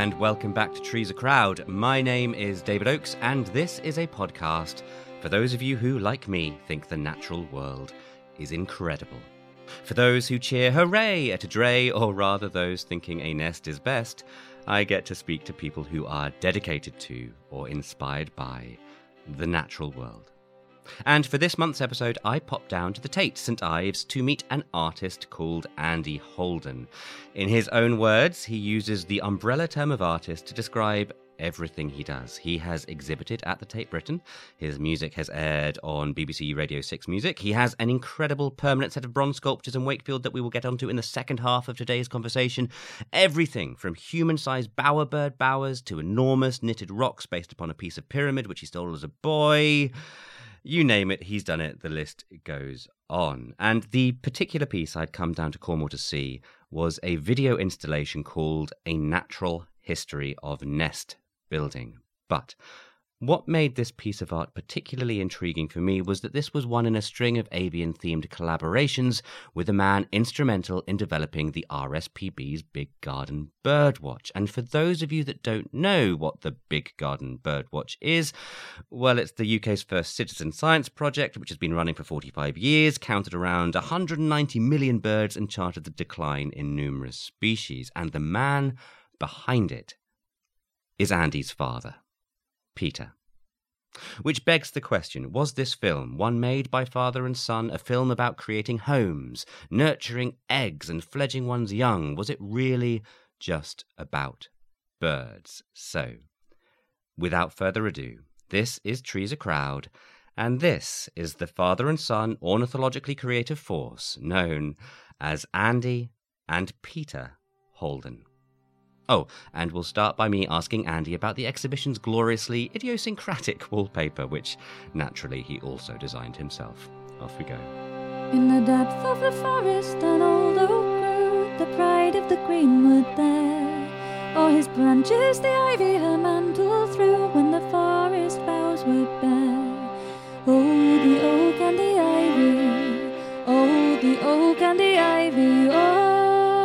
and welcome back to Trees a Crowd. My name is David Oakes, and this is a podcast for those of you who, like me, think the natural world is incredible. For those who cheer hooray at a dray, or rather those thinking a nest is best, I get to speak to people who are dedicated to or inspired by the natural world. And for this month's episode, I popped down to the Tate St Ives to meet an artist called Andy Holden. In his own words, he uses the umbrella term of artist to describe everything he does. He has exhibited at the Tate Britain. His music has aired on BBC Radio 6 Music. He has an incredible permanent set of bronze sculptures in Wakefield that we will get onto in the second half of today's conversation. Everything from human-sized bowerbird bowers to enormous knitted rocks based upon a piece of pyramid which he stole as a boy. You name it, he's done it. The list goes on. And the particular piece I'd come down to Cornwall to see was a video installation called A Natural History of Nest Building. But what made this piece of art particularly intriguing for me was that this was one in a string of avian-themed collaborations with a man instrumental in developing the RSPB's Big Garden Birdwatch. And for those of you that don't know what the Big Garden Birdwatch is, well, it's the UK's first citizen science project, which has been running for 45 years, counted around 190 million birds and charted the decline in numerous species. And the man behind it is Andy's father, Peter. Which begs the question, was this film, one made by father and son, a film about creating homes, nurturing eggs and fledging one's young? Was it really just about birds? So, without further ado, this is Trees a Crowd, and this is the father and son ornithologically creative force known as Andy and Peter Holden. Oh, and we'll start by me asking Andy about the exhibition's gloriously idiosyncratic wallpaper, which, naturally, he also designed himself. Off we go. In the depth of the forest an old oak grew, the pride of the greenwood there. O'er his branches the ivy her mantle threw, when the forest boughs were bare. Oh, the oak and the ivy, oh, the oak and the ivy, oh.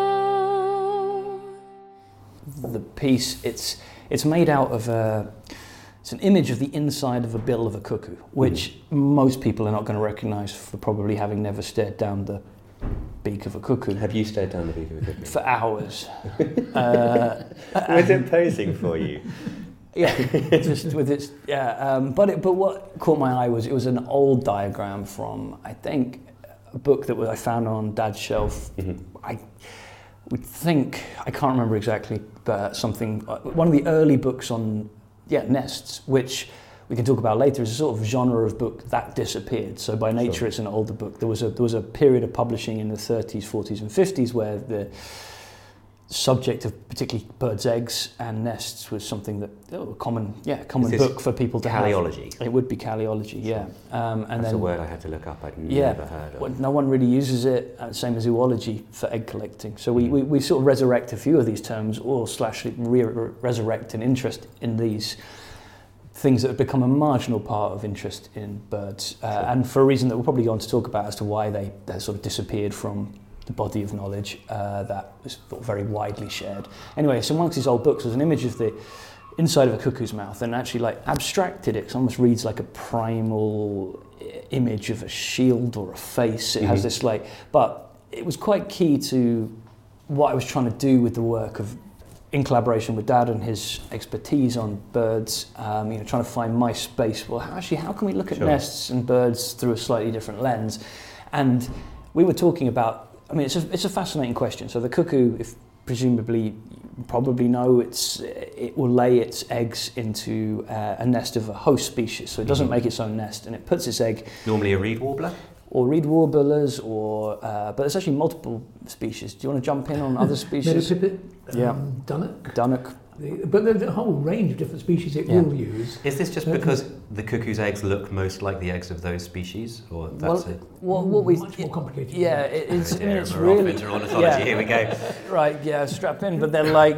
The piece, it's made out of it's an image of the inside of a bill of a cuckoo, which most people are not going to recognise for probably having never stared down the beak of a cuckoo. Have you stared down the beak of a cuckoo? For hours. Was it posing for you? Yeah, just with its but what caught my eye was it was an old diagram from, I think, a book that I found on Dad's shelf. I can't remember exactly, but one of the early books on nests, which we can talk about later, is a sort of genre of book that disappeared. So by nature, It's an older book. There was a period of publishing in the 30s, 40s, and 50s where the subject of particularly birds' eggs and nests was something that a common book for people to Calliology? Have. It would be calliology, yeah. That's a word I had to look up. I'd never heard of. No one really uses it, same as zoology, for egg collecting. So we sort of resurrect a few of these terms, or resurrect an interest in these things that have become a marginal part of interest in birds, and for a reason that we'll probably go on to talk about as to why they sort of disappeared from the body of knowledge that was very widely shared. Anyway, so amongst these old books was an image of the inside of a cuckoo's mouth, and actually abstracted it. It almost reads like a primal image of a shield or a face. It has this but it was quite key to what I was trying to do with the work in collaboration with Dad and his expertise on birds, trying to find my space. Well, how can we look at nests and birds through a slightly different lens? And we were talking about, it's a fascinating question. So the cuckoo, if presumably you probably know, it will lay its eggs into a nest of a host species. So it doesn't make its own nest, and it puts its egg... Normally a reed warbler? Or reed warblers, but there's actually multiple species. Do you want to jump in on other species? Meadowpipit, Dunnock. But the whole range of different species it will use. Is this just because the cuckoo's eggs look most like the eggs of those species, or that's it? Much more complicated. Yeah, it's we're really... off into ornithology, here we go. Right, yeah, strap in, but they're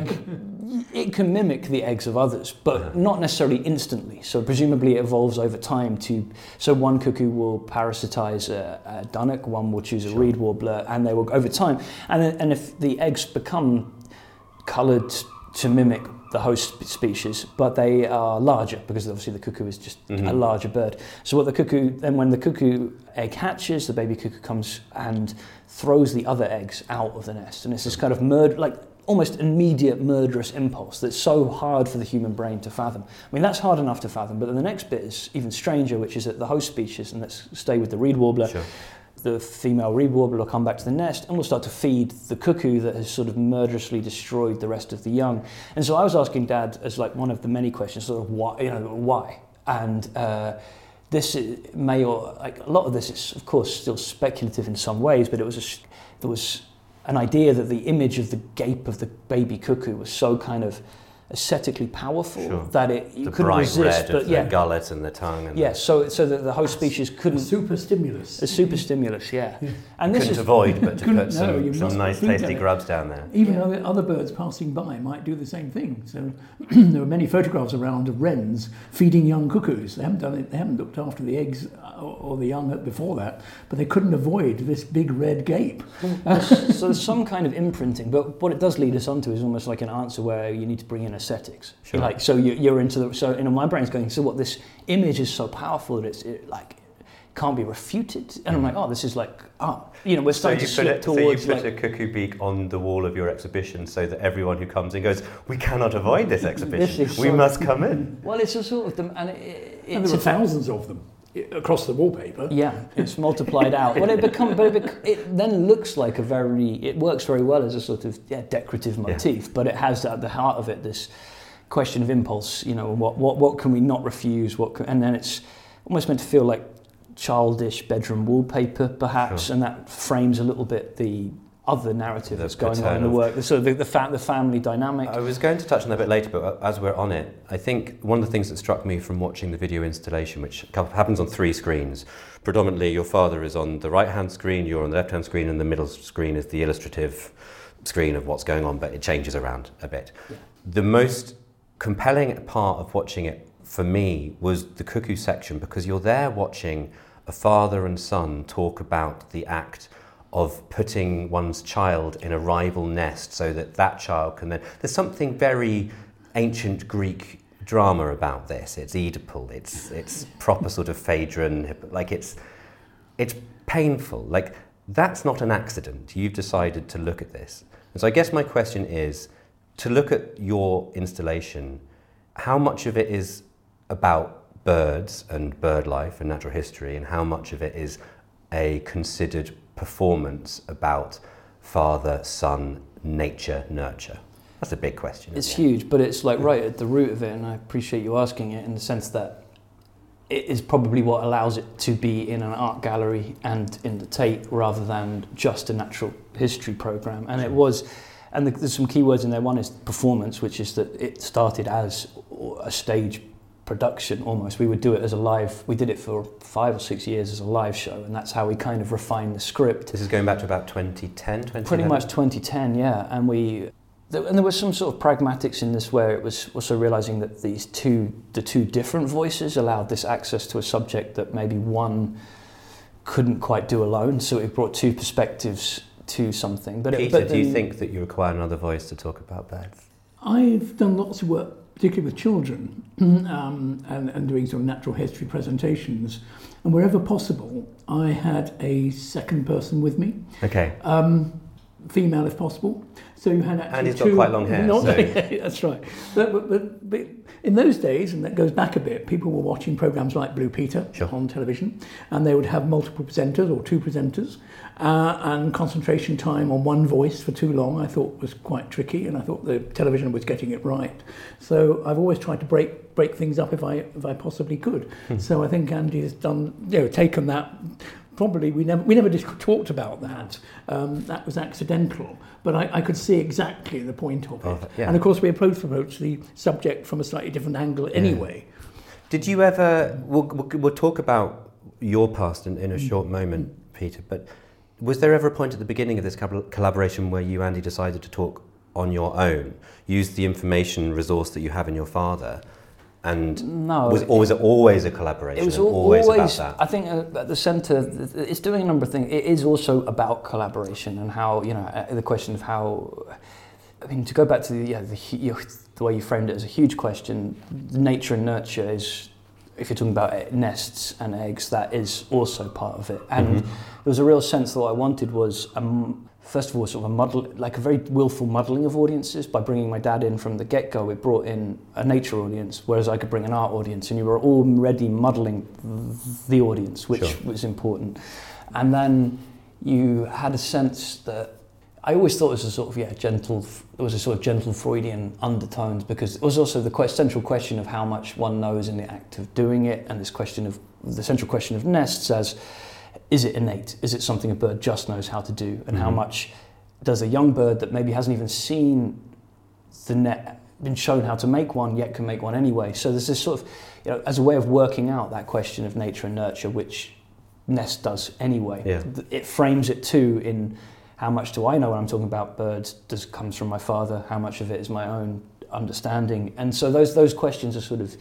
it can mimic the eggs of others, but not necessarily instantly. So presumably it evolves over time so one cuckoo will parasitize a dunnock, one will choose a reed warbler, and they will over time. And if the eggs become coloured to mimic the host species, but they are larger because obviously the cuckoo is just a larger bird. So when the cuckoo egg hatches, the baby cuckoo comes and throws the other eggs out of the nest, and it's this kind of almost immediate murderous impulse that's so hard for the human brain to fathom. I mean, that's hard enough to fathom, but then the next bit is even stranger, which is that the host species, and let's stay with the reed warbler. Sure. The female reed warbler will come back to the nest and will start to feed the cuckoo that has sort of murderously destroyed the rest of the young. And so I was asking Dad, as like one of the many questions, sort of why? And this may, or like a lot of this is of course still speculative in some ways, but there was an idea that the image of the gape of the baby cuckoo was so kind of aesthetically powerful that you couldn't resist. But the gullet and the tongue. And so that the host species couldn't. A super stimulus. A super stimulus, yeah. And this couldn't avoid but to put some nice tasty grubs down there. Even though other birds passing by might do the same thing. So there were many photographs around of wrens feeding young cuckoos. They haven't done it. They haven't looked after the eggs or the young before that, but they couldn't avoid this big red gape. So there's some kind of imprinting, but what it does lead us onto is almost like an answer where you need to bring in aesthetics. Sure. Like, so you're into the, so my brain's going, so what, this image is so powerful that it can't be refuted, and I'm like, oh, this is like art. We're starting to slip towards. So you put a cuckoo beak on the wall of your exhibition so that everyone who comes in goes, we cannot avoid this exhibition. We must come in. Well, it's a sort of, and there are thousands of them across the wallpaper. Yeah, it's multiplied out. Well, it then looks like it works very well as a sort of decorative motif, but it has at the heart of it this question of impulse. What can we not refuse? And then it's almost meant to feel like childish bedroom wallpaper, perhaps, and that frames a little bit the other narrative that's going on in the work, the family dynamic. I was going to touch on that a bit later, but as we're on it, I think one of the things that struck me from watching the video installation, which happens on 3 screens, predominantly your father is on the right-hand screen, you're on the left-hand screen, and the middle screen is the illustrative screen of what's going on, but it changes around a bit. Yeah. The most compelling part of watching it for me was the cuckoo section, because you're there watching a father and son talk about the act of putting one's child in a rival nest so that child can then... There's something very ancient Greek drama about this. It's Oedipal, it's proper sort of Phaedron, like it's painful. Like, that's not an accident. You've decided to look at this. And so I guess my question is, to look at your installation, how much of it is about birds and bird life and natural history, and how much of it is a considered performance about father, son, nature, nurture? That's a big question. It's huge, but it's like right at the root of it, and I appreciate you asking it in the sense that it is probably what allows it to be in an art gallery and in the Tate rather than just a natural history program. And it was, and there's some key words in there. One is performance, which is that it started as a stage production almost. We would do it as we did it for 5 or 6 years as a live show, and that's how we kind of refined the script. This is going back to about 2010, 2011? Pretty much 2010, yeah. And there was some sort of pragmatics in this where it was also realising that the two different voices allowed this access to a subject that maybe one couldn't quite do alone, so it brought 2 perspectives to something. Peter, do you think that you require another voice to talk about birds? I've done lots of work, particularly with children, and doing sort of natural history presentations. And wherever possible, I had a second person with me. Okay. Female, if possible. So you had actually and he's got quite long hair. That's right. But in those days, and that goes back a bit, people were watching programs like Blue Peter on television, and they would have multiple presenters or 2 presenters, and concentration time on one voice for too long I thought was quite tricky, and I thought the television was getting it right. So I've always tried to break things up if I possibly could. So I think Andy has done, taken that. Probably we never talked about that. That was accidental, but I could see exactly the point of it. And of course, we approach the subject from a slightly different angle anyway. Did you ever? We'll talk about your past in a short moment, Peter. But was there ever a point at the beginning of this collaboration where you, Andy, decided to talk on your own, use the information resource that you have in your father? And no, was it always a collaboration? It was always about that? I think at the centre, it's doing a number of things. It is also about collaboration and how, the question of how, I mean, to go back to the the way you framed it as a huge question, nature and nurture is, if you're talking about nests and eggs, that is also part of it. And there was a real sense that what I wanted was, first of all, sort of a very willful muddling of audiences. By bringing my dad in from the get-go, it brought in a nature audience, whereas I could bring an art audience, and you were already muddling the audience, which was important. And then you had a sense that I always thought it was a sort of gentle Freudian undertones, because it was also the central question of how much one knows in the act of doing it, and the central question of nests as, is it innate? Is it something a bird just knows how to do? And how much does a young bird that maybe hasn't even seen the net, been shown how to make one, yet can make one anyway? So there's this sort of, as a way of working out that question of nature and nurture, which Nest does anyway. Yeah. It frames it too in how much do I know when I'm talking about birds? Comes from my father? How much of it is my own understanding? And so those questions are sort of,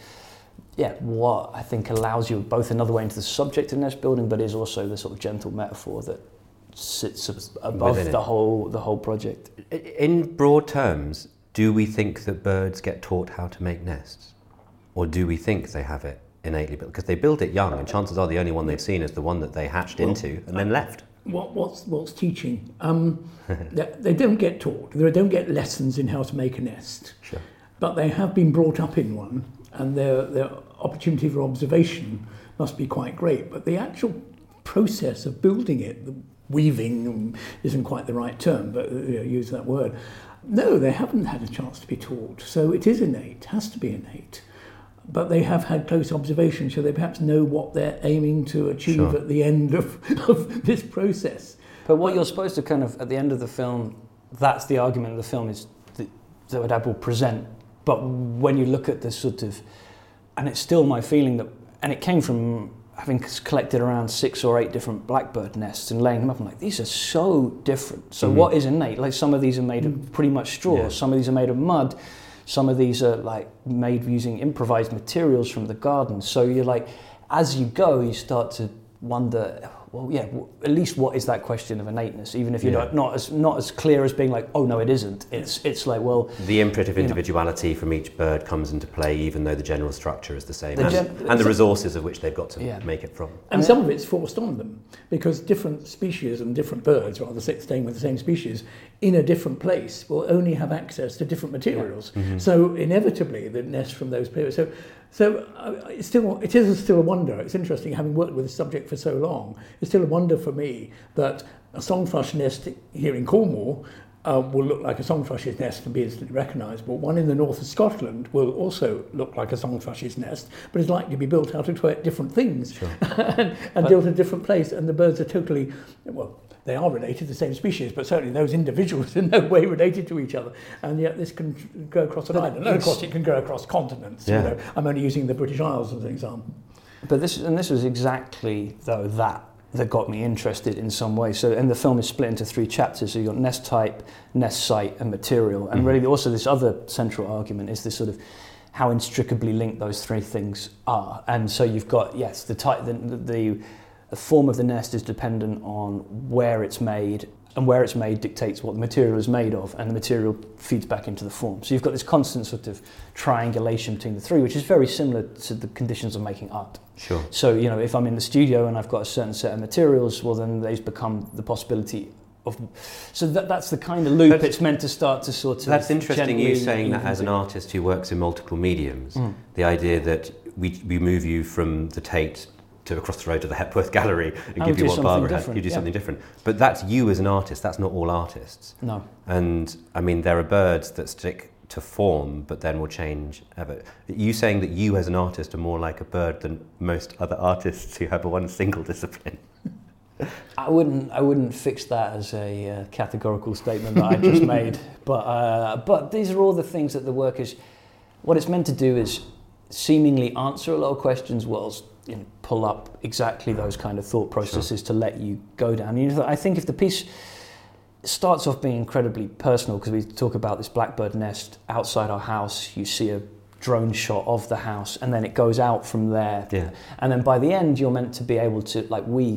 what I think allows you both another way into the subject of nest building, but is also the sort of gentle metaphor that sits above the whole project. In broad terms, do we think that birds get taught how to make nests? Or do we think they have it innately? Because they build it young, and chances are the only one they've seen is the one that they hatched into and then left. What's teaching? They don't get taught. They don't get lessons in how to make a nest. Sure. But they have been brought up in one, and their opportunity for observation must be quite great. But the actual process of building it, the weaving isn't quite the right term, but use that word. No, they haven't had a chance to be taught. So it is innate, has to be innate. But they have had close observation, so they perhaps know what they're aiming to achieve at the end of this process. But what you're supposed to kind of, at the end of the film, that's the argument of the film, is that Dad will present. But when you look at this sort of, and it's still my feeling that, and it came from having collected around 6 or 8 different blackbird nests and laying them up, I'm like, these are so different. So what is innate? Like, some of these are made of pretty much straw, some of these are made of mud, some of these are like made using improvised materials from the garden. So you're like, as you go, you start to wonder, at least what is that question of innateness, even if you're not as clear as being like, oh no, it isn't. It's like, well, the imprint of individuality from each bird comes into play, even though the general structure is the same, and the resources of which they've got to make it from. And some of it's forced on them, because different species and different birds, rather staying with the same species, in a different place will only have access to different materials. So inevitably, the nest from those periods. So it is still a wonder. It's interesting, having worked with this subject for so long, it's still a wonder for me that a songthrush nest here in Cornwall will look like a songthrush's nest and be instantly recognisable. One in the north of Scotland will also look like a songthrush's nest, but is likely to be built out of different things and built in a different place. And the birds are totally, they are related, the same species, but certainly those individuals are in no way related to each other. And yet this can go across an island. And of course it can go across continents. Yeah. I'm only using the British Isles as an example. But this was exactly, though, that got me interested in some way. So, and the film is split into 3 chapters. So you've got nest type, nest site, and material. And really also this other central argument is this sort of how inextricably linked those 3 things are. And so you've got, the type, the form of the nest is dependent on where it's made, and where it's made dictates what the material is made of, and the material feeds back into the form. So you've got this constant sort of triangulation between the 3, which is very similar to the conditions of making art. Sure. So, if I'm in the studio and I've got a certain set of materials, well, then they've become the possibility of... So that's the kind of loop it's meant to start to sort of... That's interesting, you saying that as an artist who works in multiple mediums, the idea that we move you from the Tate to across the road to the Hepworth Gallery and give you what Barbara had. You do something different. But that's you as an artist. That's not all artists. No. And I mean, there are birds that stick to form, but then will change ever. You saying that you as an artist are more like a bird than most other artists who have one single discipline. I wouldn't fix that as a categorical statement that I just made. But these are all the things that the work is. What it's meant to do is seemingly answer a lot of questions, whilst pull up exactly those kind of thought processes to let you go down. I think if the piece starts off being incredibly personal, because we talk about this blackbird nest outside our house, you see a drone shot of the house, and then it goes out from there. Yeah. And then by the end, you're meant to be able to,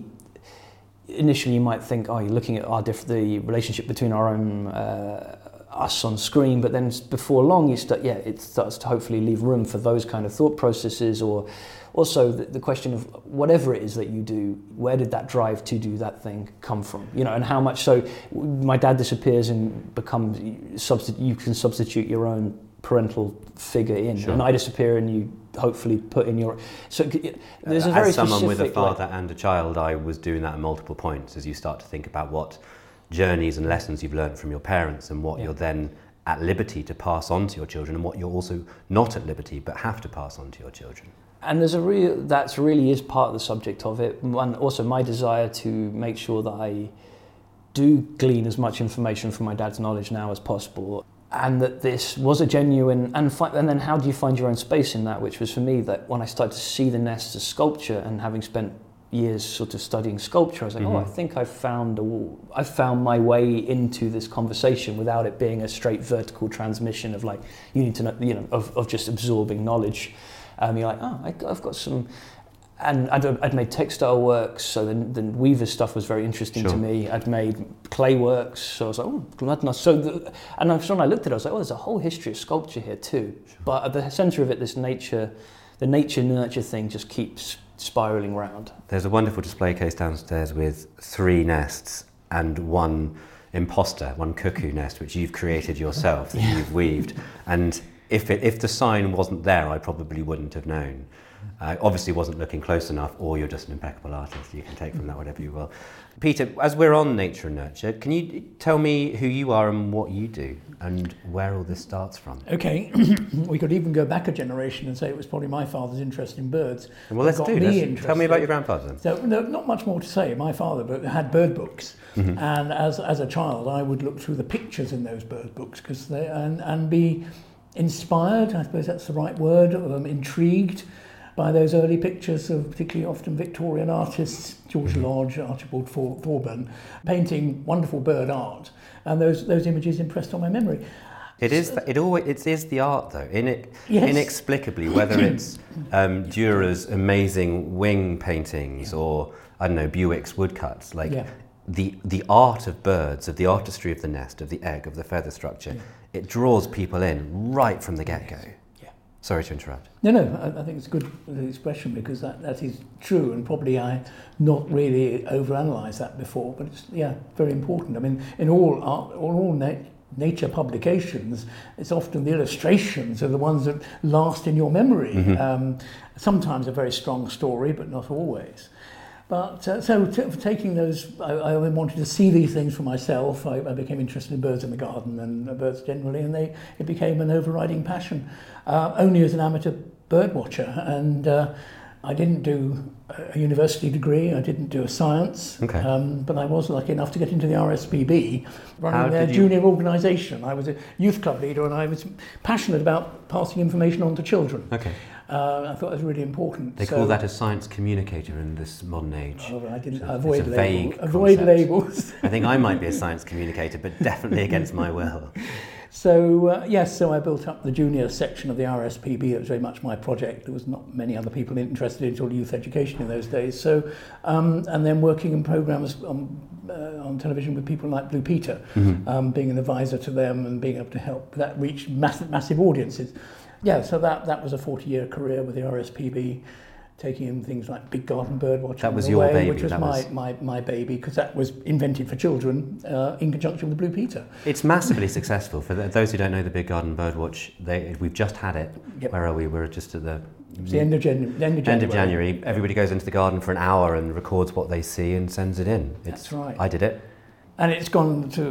initially you might think, you're looking at the relationship between our us on screen, but then before long it starts to hopefully leave room for those kind of thought processes, or also the question of whatever it is that you do, where did that drive to do that thing come from? And how much so my dad disappears and becomes you can substitute your own parental figure in, and I disappear and you hopefully put in your... So there's a very as someone with a specific, father and a child, I was doing that at multiple points as you start to think about what journeys and lessons you've learned from your parents and what you're then at liberty to pass on to your children, and what you're also not at liberty but have to pass on to your children. And that really is part of the subject of it, and also my desire to make sure that I do glean as much information from my dad's knowledge now as possible, and that this was a genuine, and then how do you find your own space in that, which was for me that when I started to see the nest as sculpture, and having spent years sort of studying sculpture, I was like, I think I've found my way into this conversation without it being a straight vertical transmission of like, you need to know, of just absorbing knowledge. You're like, I've got some, and I'd made textile works, so the weaver stuff was very interesting to me. I'd made clay works, so I was like, and when I looked at it, I was like, there's a whole history of sculpture here too. But at the centre of it, the nature-nurture thing just keeps spiralling round. There's a wonderful display case downstairs with 3 nests and one cuckoo nest, which you've created yourself, that you've weaved. And if the sign wasn't there, I probably wouldn't have known. I obviously wasn't looking close enough, or you're just an impeccable artist. You can take from that whatever you will. Peter, as we're on nature and nurture, can you tell me who you are and what you do and where all this starts from? Okay, we could even go back a generation and say it was probably my father's interest in birds. Well, let's do this. Tell me about your grandfather then. So, no, not much more to say. My father had bird books, and as a child, I would look through the pictures in those bird books and be inspired, I suppose that's the right word, intrigued by those early pictures of particularly often Victorian artists, George Lodge, Archibald Thorburn, painting wonderful bird art, and those images impressed on my memory. It is the art though, inexplicably, whether it's Dürer's amazing wing paintings or I don't know, Bewick's woodcuts, the art of birds, of the artistry of the nest, of the egg, of the feather structure, it draws people in right from the get-go. Sorry to interrupt. No, I think it's a good expression, because that is true, and probably I not really overanalyzed that before, but it's very important. I mean, in all art, nature publications, it's often the illustrations are the ones that last in your memory. Sometimes a very strong story, but not always. But taking those, I wanted to see these things for myself. I became interested in birds in the garden and birds generally, and it became an overriding passion. Only as an amateur bird watcher, and I didn't do a university degree. I didn't do a science, but I was lucky enough to get into the RSPB, running their junior organisation. I was a youth club leader, and I was passionate about passing information on to children. I thought it was really important. They call that a science communicator in this modern age. I didn't so avoid labels. I think I might be a science communicator, but definitely against my will. So I built up the junior section of the RSPB. It was very much my project. There was not many other people interested in youth education in those days. So, and then working in programmes on television with people like Blue Peter, being an advisor to them and being able to help that reach massive audiences. So that was a 40-year career with the RSPB, taking in things like Big Garden Birdwatching. That was your baby. Which was my baby, because that was invented for children in conjunction with Blue Peter. It's massively successful. For those who don't know the Big Garden Birdwatch, we've just had it. Where are we? We're just at the end of January. End of January. Everybody goes into the garden for an hour and records what they see and sends it in. That's right. I did it. And it's gone to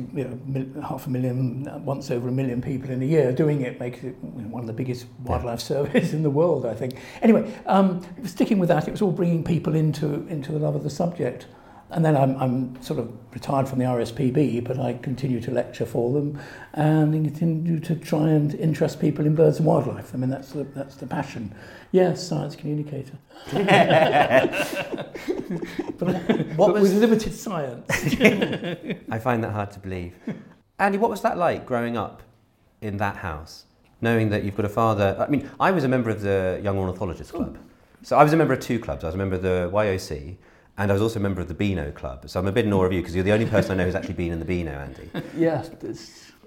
500,000, once over 1 million people in a year doing it, makes it one of the biggest wildlife surveys in the world, I think. Anyway, sticking with that, it was all bringing people into the love of the subject. And then I'm sort of retired from the RSPB, but I continue to lecture for them and continue to try and interest people in birds and wildlife. I mean, that's the passion. Yes, science communicator. but with limited science. I find that hard to believe. Andy, what was that like growing up in that house, knowing that you've got a father? I mean, I was a member of the Young Ornithologists Club. So I was a member of 2 clubs. I was a member of the YOC, and I was also a member of the Beano Club. So I'm a bit in awe of you, because you're the only person I know who's actually been in the Beano, Andy. Yes.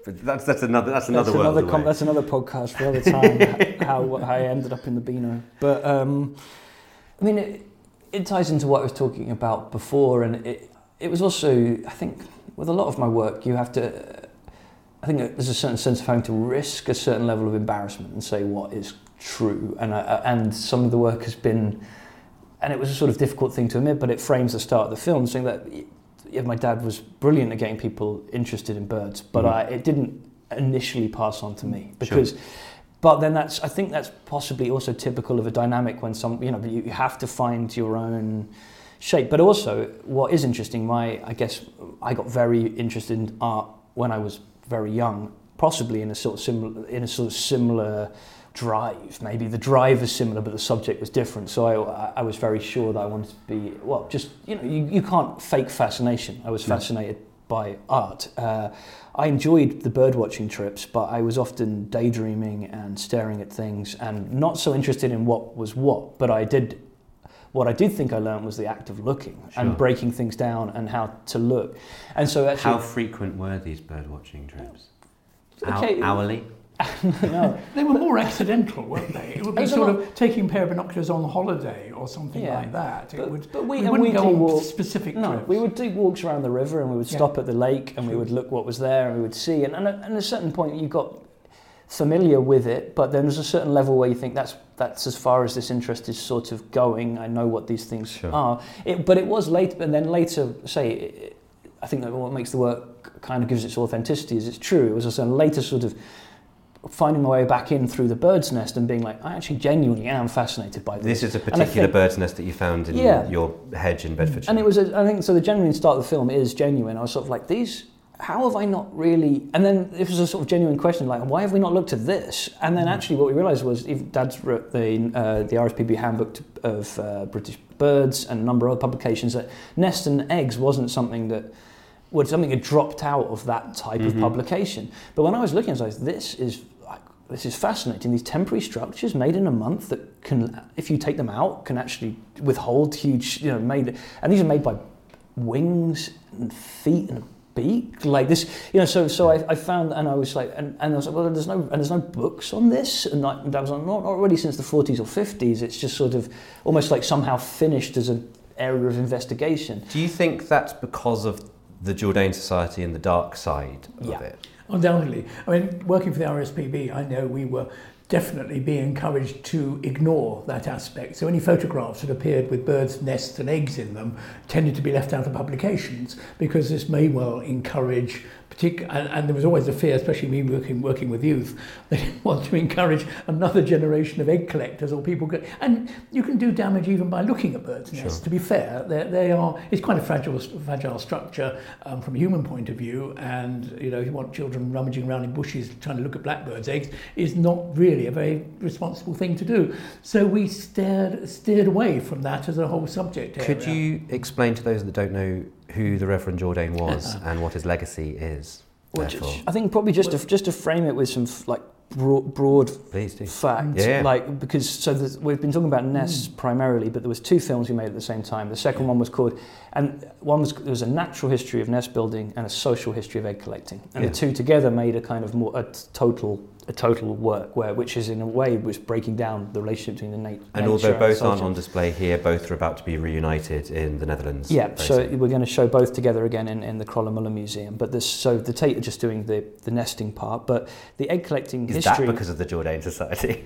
That's another world. That's another podcast for another time. how I ended up in the Beano, but I mean, it ties into what I was talking about before, and it was also, I think, with a lot of my work, you have to. I think there's a certain sense of having to risk a certain level of embarrassment and say what is true, and some of the work has been, and it was a sort of difficult thing to admit, but it frames the start of the film, saying that my dad was brilliant at getting people interested in birds, but it didn't initially pass on to me because. Sure. But then I think that's possibly also typical of a dynamic when you have to find your own shape. But also, what is interesting, I guess I got very interested in art when I was very young, possibly in a sort of similar drive. Maybe the drive is similar, but the subject was different. So I was very sure that I wanted to be, well, just, you can't fake fascination. I was fascinated by art. I enjoyed the bird-watching trips, but I was often daydreaming and staring at things and not so interested in what was what. But what I did think I learned was the act of looking and breaking things down and how to look. And so actually, how frequent were these bird-watching trips? Hourly? No. They were more accidental, weren't they? It would be sort of taking a pair of binoculars on holiday or something like that. We wouldn't go on specific trips. No, we would do walks around the river and we would stop at the lake and we would look what was there and we would see. And at a certain point you got familiar with it, but then there's a certain level where you think that's as far as this interest is sort of going. I know what these things are. But it was late, and then later, I think that what makes the work kind of gives its authenticity is it's true. It was also later sort of finding my way back in through the bird's nest and being like, I actually genuinely am fascinated by this. This is a particular bird's nest that you found in your hedge in Bedfordshire. And it was, I think, so the genuine start of the film is genuine. I was sort of like, how have I not really... And then it was a sort of genuine question, like, why have we not looked at this? And then actually what we realised was, Dad's wrote the RSPB Handbook of British Birds and a number of other publications, that nests and eggs wasn't something that had dropped out of that type of publication. But when I was looking, I was like, this is fascinating. These temporary structures made in a month that can, if you take them out, can actually withhold huge, and these are made by wings and feet and a beak, like this, So I found, and I was like, and I was like, well, there's no books on this, and I was like, not really since the 40s or 50s. It's just sort of almost like somehow finished as an area of investigation. Do you think that's because of the Jourdain Society and the dark side of it? Undoubtedly. I mean, working for the RSPB, I know we were definitely being encouraged to ignore that aspect. So any photographs that appeared with birds' nests and eggs in them tended to be left out of publications because this may well encourage and there was always a fear, especially me working with youth, they didn't want to encourage another generation of egg collectors or people. And you can do damage even by looking at birds' nests. To be fair, it's quite a fragile structure from a human point of view. And if you want children rummaging around in bushes trying to look at blackbirds' eggs, is not really a very responsible thing to do. So we steered away from that as a whole subject area. Could you explain to those that don't know who the Reverend Jourdain was and what his legacy is? I think probably just to frame it with some broad facts, because we've been talking about nests primarily, but there was 2 films we made at the same time. The second one was called, and there was a natural history of nest building and a social history of egg collecting, and the 2 together made a kind of more a total work, which is in a way was breaking down the relationship between the nature and although both aren't on display here, both are about to be reunited in the Netherlands. So we're going to show both together again in the Kröller-Müller Museum. But the Tate are just doing the nesting part, but the egg collecting history. Is that because of the Jourdain Society?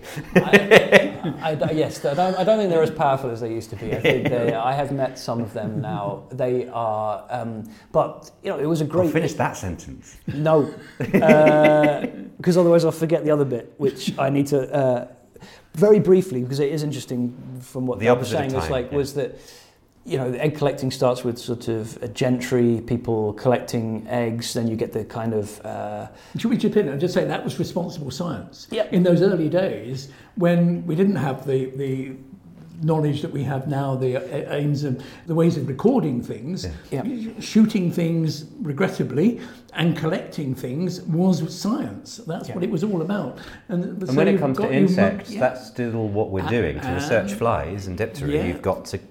Yes, I don't think they're as powerful as they used to be. I think I have met some of them now. They are, but it was a great. Finish that sentence. No, because otherwise I'll forget the other bit, which I need to very briefly, because it is interesting from what I was saying. Was that the egg collecting starts with sort of a gentry, people collecting eggs. Then you get the kind of. Should we chip in and just say that was responsible science? In those early days when we didn't have the knowledge that we have now, the aims and the ways of recording things, shooting things regrettably and collecting things was science. That's what it was all about. And when it comes to insects, that's still what we're doing. To research flies and diptera, you've got to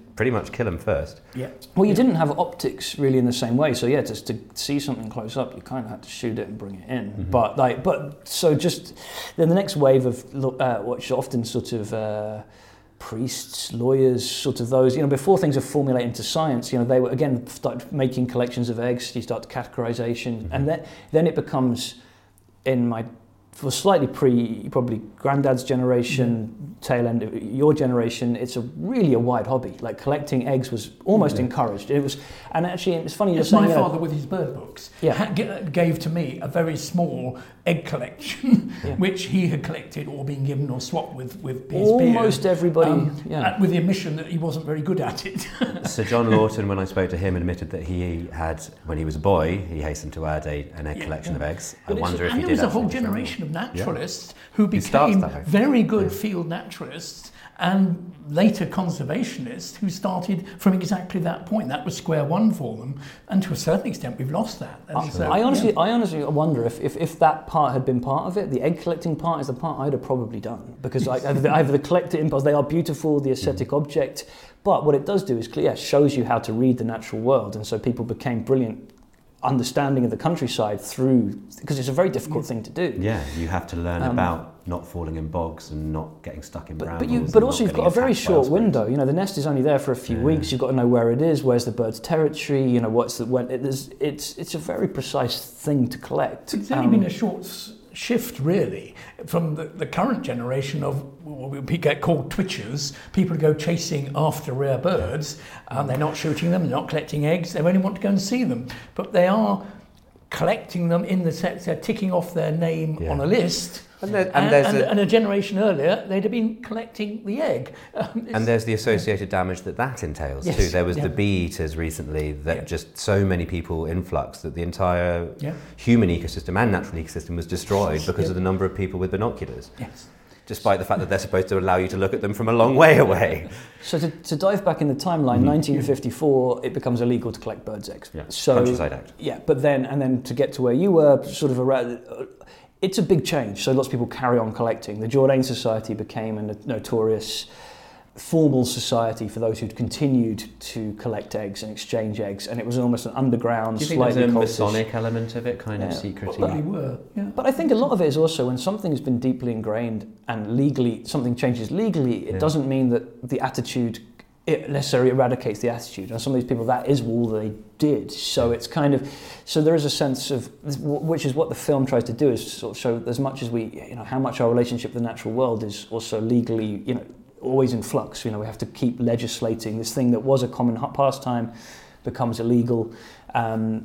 pretty much kill them first. Yeah. Well, you didn't have optics really in the same way. So yeah, just to see something close up, you kind of had to shoot it and bring it in. Mm-hmm. But so just then the next wave of what's often sort of priests, lawyers, sort of those, before things are formulated into science, they were again started making collections of eggs. You start categorization, mm-hmm. and then it becomes in my. For slightly probably granddad's generation, tail end of your generation, it's really a wide hobby. Like collecting eggs was almost encouraged. It was, and actually it's funny. Yes, my father with his bird books gave to me a very small egg collection, which he had collected or been given or swapped with his almost beard, everybody, with the admission that he wasn't very good at it. Sir John Lawton, when I spoke to him, admitted that he had, when he was a boy, he hastened to add an egg collection of eggs. But I wonder if he did. There was a whole generation of naturalists who became very good field naturalists and later conservationists who started from exactly that point. That was square one for them, and to a certain extent we've lost that. I honestly wonder if that part had been part of it. The egg collecting part is the part I'd have probably done, because I have the collector impulse. They are beautiful, the aesthetic object, but what it does do is shows you how to read the natural world, and so people became brilliant understanding of the countryside because it's a very difficult thing to do. Yeah, you have to learn about not falling in bogs and not getting stuck in brambles. But also you've got a very short window. The nest is only there for a few weeks. You've got to know where it is, where's the bird's territory. It's a very precise thing to collect. It's only been a short shift, really, from the current generation of what we get called twitchers, people who go chasing after rare birds, and they're not shooting them, they're not collecting eggs, they only want to go and see them. But they are collecting them in the sense they're ticking off their name on a list. And a generation earlier, they'd have been collecting the egg. And there's the associated damage that entails too. There was the bee eaters recently that just so many people influx that the entire human ecosystem and natural ecosystem was destroyed because of the number of people with binoculars. Yes. Despite the fact that they're supposed to allow you to look at them from a long way away. So to dive back in the timeline, 1954, it becomes illegal to collect birds' eggs. Yeah. So, Countryside Act. Yeah, but then to get to where you were, sort of around, it's a big change. So lots of people carry on collecting. The Jourdain Society became a notorious formal society for those who'd continued to collect eggs and exchange eggs, and it was almost an underground, do you think slightly there's a cultish Masonic element of it, kind of secretive? Well, they were, But I think a lot of it is also when something has been deeply ingrained and legally, something changes legally, it doesn't mean that the attitude, it necessarily eradicates the attitude. And some of these people, that is all they did. So it's kind of, so there is a sense of, which is what the film tries to do, is sort of show as much as we, how much our relationship with the natural world is also legally, always in flux. We have to keep legislating this thing that was a common pastime becomes illegal, so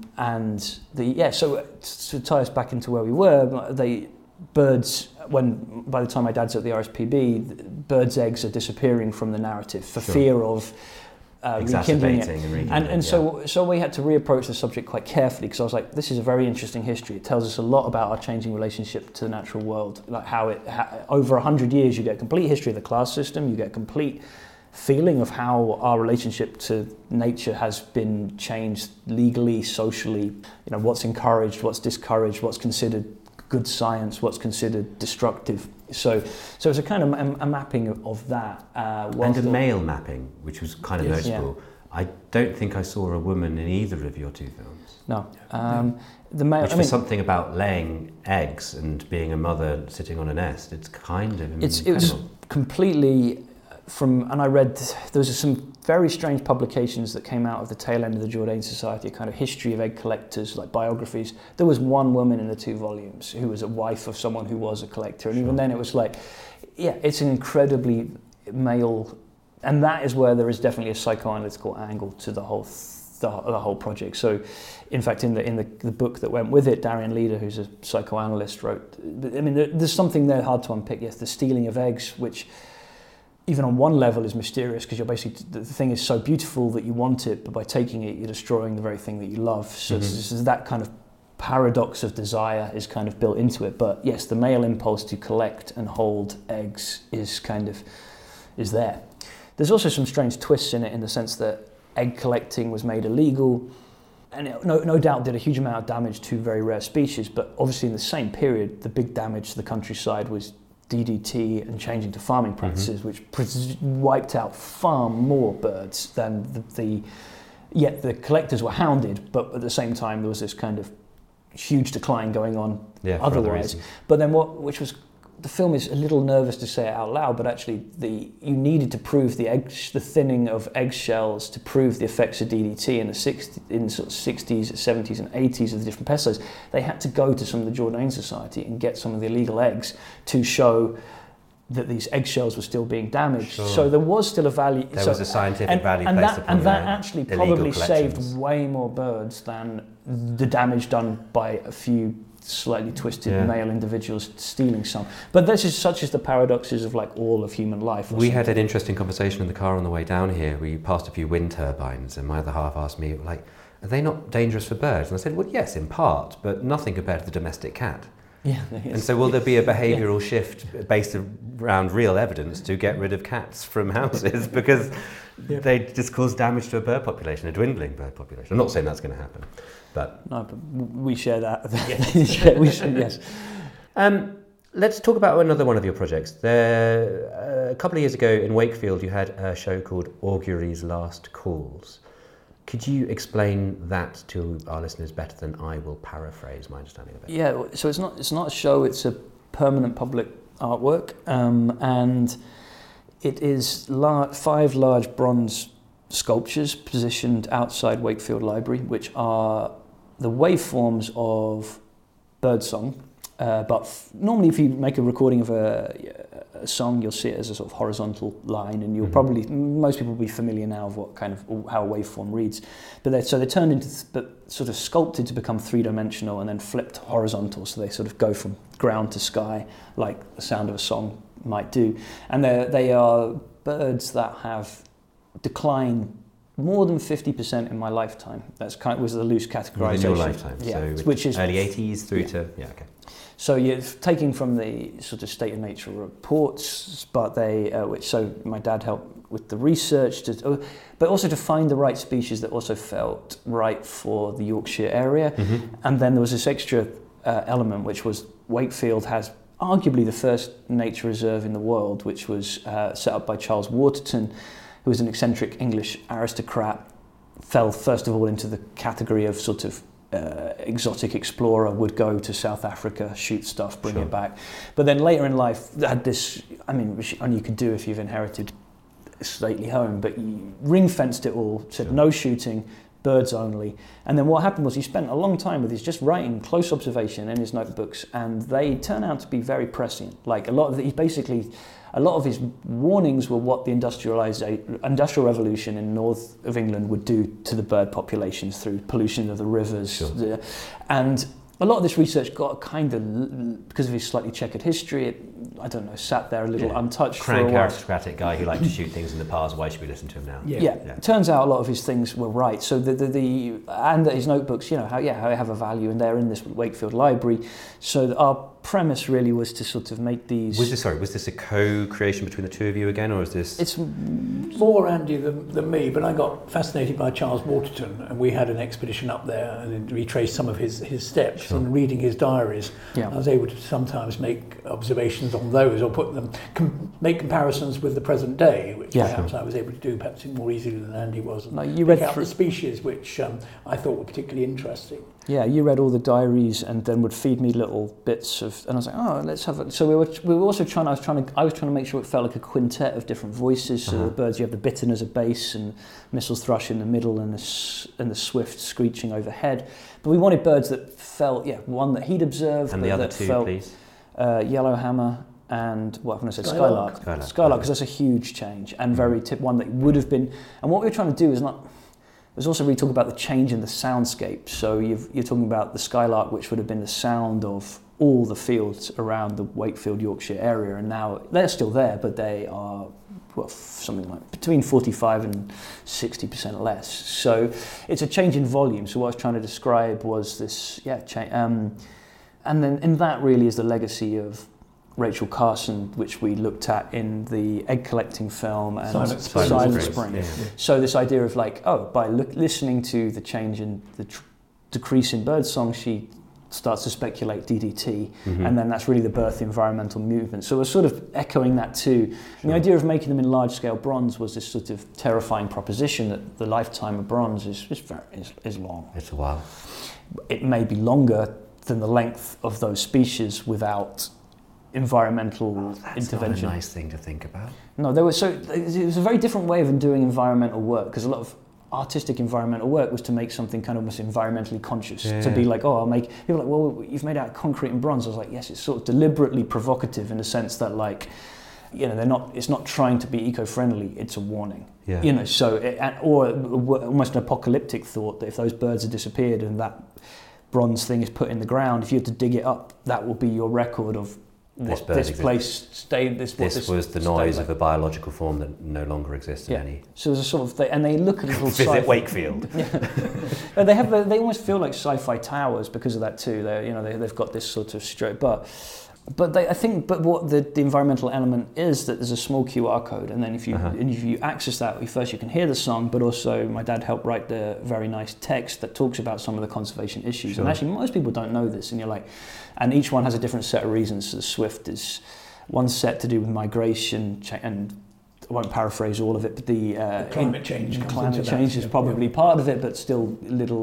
to tie us back into where we were, birds. By the time my dad's at the RSPB, birds' eggs are disappearing from the narrative for fear of rekindling it. And so we had to reapproach the subject quite carefully, because I was like, this is a very interesting history. It tells us a lot about our changing relationship to the natural world, like how over 100 years you get a complete history of the class system, you get a complete feeling of how our relationship to nature has been changed legally, socially, what's encouraged, what's discouraged, what's considered good science, what's considered destructive. So it's a kind of a mapping of that. And a male mapping, which was kind of noticeable. Yeah. I don't think I saw a woman in either of your two films. No. The male, which was something about laying eggs and being a mother sitting on a nest. It's kind of incredible. It was completely and I read, there was some very strange publications that came out of the tail end of the Jourdain Society, a kind of history of egg collectors, like biographies. There was one woman in the 2 volumes who was a wife of someone who was a collector, and even then it was like, it's an incredibly male, and that is where there is definitely a psychoanalytical angle to the whole project. So, in fact, in the book that went with it, Darian Leader, who's a psychoanalyst, wrote. I mean, there's something there hard to unpick. Yes, the stealing of eggs, which even on one level is mysterious, because you're basically, the thing is so beautiful that you want it, but by taking it, you're destroying the very thing that you love. So that kind of paradox of desire is kind of built into it. But yes, the male impulse to collect and hold eggs is there. There's also some strange twists in it, in the sense that egg collecting was made illegal, and it no doubt did a huge amount of damage to very rare species, but obviously in the same period, the big damage to the countryside was DDT and changing to farming practices, which wiped out far more birds than yet the collectors were hounded, but at the same time there was this kind of huge decline going on otherwise. But then the film is a little nervous to say it out loud, but actually you needed to prove the thinning of eggshells to prove the effects of DDT in the 60s, 70s and 80s of the different pesticides. They had to go to some of the Jordan Society and get some of the illegal eggs to show that these eggshells were still being damaged. Sure. So there was still a value. There was a scientific value placed upon that actually probably saved way more birds than the damage done by a few slightly twisted male individuals stealing some. But this is such as the paradoxes of like all of human life. We had an interesting conversation in the car on the way down here. We passed a few wind turbines and my other half asked me, like, are they not dangerous for birds? And I said, well, yes, in part, but nothing compared to the domestic cat. Yeah, and so will there be a behavioural shift based around real evidence to get rid of cats from houses because they just cause damage to a bird population, a dwindling bird population? I'm not saying that's going to happen, but... No, but we share that. Yes. Let's talk about another one of your projects. A couple of years ago in Wakefield you had a show called Augury's Last Calls. Could you explain that to our listeners better than I will paraphrase my understanding of it? Yeah, so it's not a show, it's a permanent public artwork, and it is 5 large bronze sculptures positioned outside Wakefield Library, which are the waveforms of birdsong. But normally if you make a recording of a song, you'll see it as a sort of horizontal line, and you'll most people will be familiar now of how a waveform reads. But they're turned into, sort of sculpted to become 3-dimensional and then flipped horizontal, so they sort of go from ground to sky, like the sound of a song might do. And they are birds that have declined more than 50% in my lifetime. That's was the loose categorization. In your lifetime, yeah, so which is early 80s through to okay. So you're taking from the sort of State of Nature reports, but so my dad helped with the research, but also to find the right species that also felt right for the Yorkshire area. And then there was this extra element, which was Wakefield has arguably the first nature reserve in the world, which was set up by Charles Waterton, who was an eccentric English aristocrat, fell first of all into the category of sort of exotic explorer, would go to South Africa, shoot stuff, bring it back. But then later in life, had this, which only you could do if you've inherited a stately home, but you ring-fenced it all, said no shooting, birds only. And then what happened was he spent a long time with his just writing close observation in his notebooks, and they turn out to be very prescient. Like a lot of his warnings were what the industrial revolution in north of England would do to the bird populations through pollution of the rivers. And a lot of this research got kind of, because of his slightly checkered history, sat there a little untouched for a while. Aristocratic guy who liked to shoot things in the past, why should we listen to him now? Yeah. Turns out a lot of his things were right. So and his notebooks, how they have a value, and they're in this Wakefield Library. So our premise really was to sort of make these... Was this a co-creation between the two of you again, or is this... It's more Andy than me, but I got fascinated by Charles Waterton, and we had an expedition up there and retraced some of his steps, and reading his diaries. I was able to sometimes make observations on those, or make comparisons with the present day, which perhaps I was able to do perhaps more easily than Andy was. And you read out the species which I thought were particularly interesting. Yeah, you read all the diaries and then would feed me little bits of, and I was like, let's have it. So we were also trying. I was trying to make sure it felt like a quintet of different voices. So the birds, you have the bittern as a bass, and mistle thrush in the middle, and the swift screeching overhead. But we wanted birds that felt, one that he'd observed. And the other two, felt, please. Yellowhammer and Skylark. Skylark, because that's a huge change and very one that would have been. And what we were trying to do is not. There's also really talk about the change in the soundscape. So you're talking about the skylark, which would have been the sound of all the fields around the Wakefield, Yorkshire area, and now they're still there, but they are something like between 45 and 60% less. So it's a change in volume. So what I was trying to describe was this, change. And then in that really is the legacy of Rachel Carson, which we looked at in the egg collecting film and Silent Spring. So this idea of by listening to the change in the decrease in birdsong, she starts to speculate DDT, and then that's really the birth of the environmental movement. So we're sort of echoing that too. Sure. And the idea of making them in large-scale bronze was this sort of terrifying proposition that the lifetime of bronze is long. It's a while. It may be longer than the length of those species without environmental intervention. That's not a nice thing to think about. No, it was a very different way of doing environmental work, because a lot of artistic environmental work was to make something kind of almost environmentally conscious, to be like, oh, I'll make, people are like, well, you've made out of concrete and bronze. I was like, yes, it's sort of deliberately provocative in the sense that, like, you know, it's not trying to be eco-friendly, it's a warning. Yeah. You know, so, or almost an apocalyptic thought that if those birds have disappeared and that bronze thing is put in the ground, if you have to dig it up, that will be your record of this place stayed. This was the noise of a biological form that no longer exists in any. So there's a sort of, and they look a little. Visit Wakefield. Yeah. They almost feel like sci-fi towers because of that too. They've got this sort of stroke, but what the environmental element is that there's a small QR code, and then if you access that, first you can hear the song, but also my dad helped write the very nice text that talks about some of the conservation issues. Sure. And actually, most people don't know this, and you're like, and each one has a different set of reasons. So the Swift is one set to do with migration, and I won't paraphrase all of it, but the climate change. Climate change is probably part of it, but still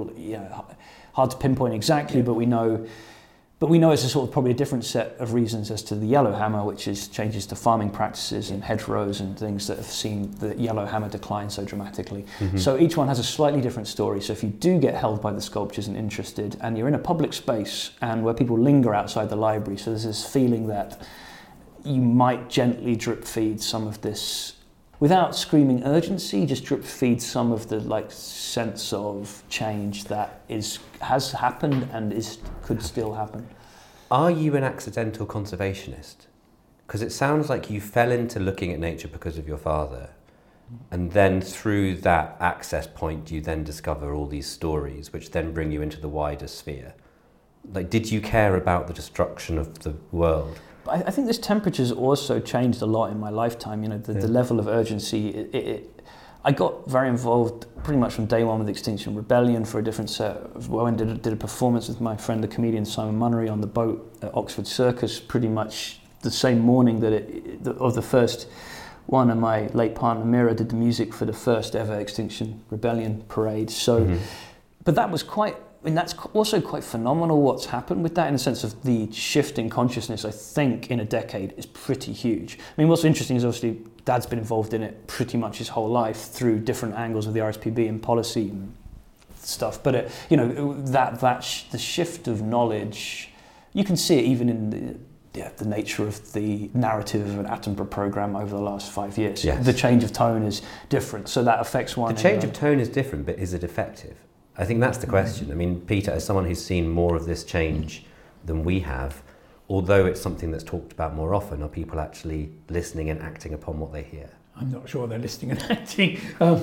hard to pinpoint exactly. But we know it's a sort of probably a different set of reasons as to the yellowhammer, which is changes to farming practices and hedgerows and things that have seen the yellowhammer decline so dramatically. Mm-hmm. So each one has a slightly different story. So if you do get held by the sculptures and interested, and you're in a public space and where people linger outside the library, so there's this feeling that you might gently drip feed some of this, without screaming urgency, just drip feed some of the sense of change that has happened and could still happen. Are you an accidental conservationist? Because it sounds like you fell into looking at nature because of your father, and then through that access point you then discover all these stories which then bring you into the wider sphere. Like, did you care about the destruction of the world? I think this temperature's also changed a lot in my lifetime. You know, the level of urgency. I got very involved pretty much from day one with Extinction Rebellion for a different set. I did a performance with my friend, the comedian Simon Munnery, on the boat at Oxford Circus pretty much the same morning of the first one, and my late partner Mira did the music for the first ever Extinction Rebellion parade. So, but that was that's also quite phenomenal what's happened with that, in the sense of the shift in consciousness, I think, in a decade is pretty huge. I mean, what's interesting is obviously Dad's been involved in it pretty much his whole life through different angles of the RSPB and policy and stuff. But, the shift of knowledge, you can see it even in the nature of the narrative of an Attenborough programme over the last 5 years. Yes. The change of tone is different, so that affects one. The change of tone is different, but is it effective? I think that's the question. I mean, Peter, as someone who's seen more of this change than we have, although it's something that's talked about more often, are people actually listening and acting upon what they hear? I'm not sure they're listening and acting.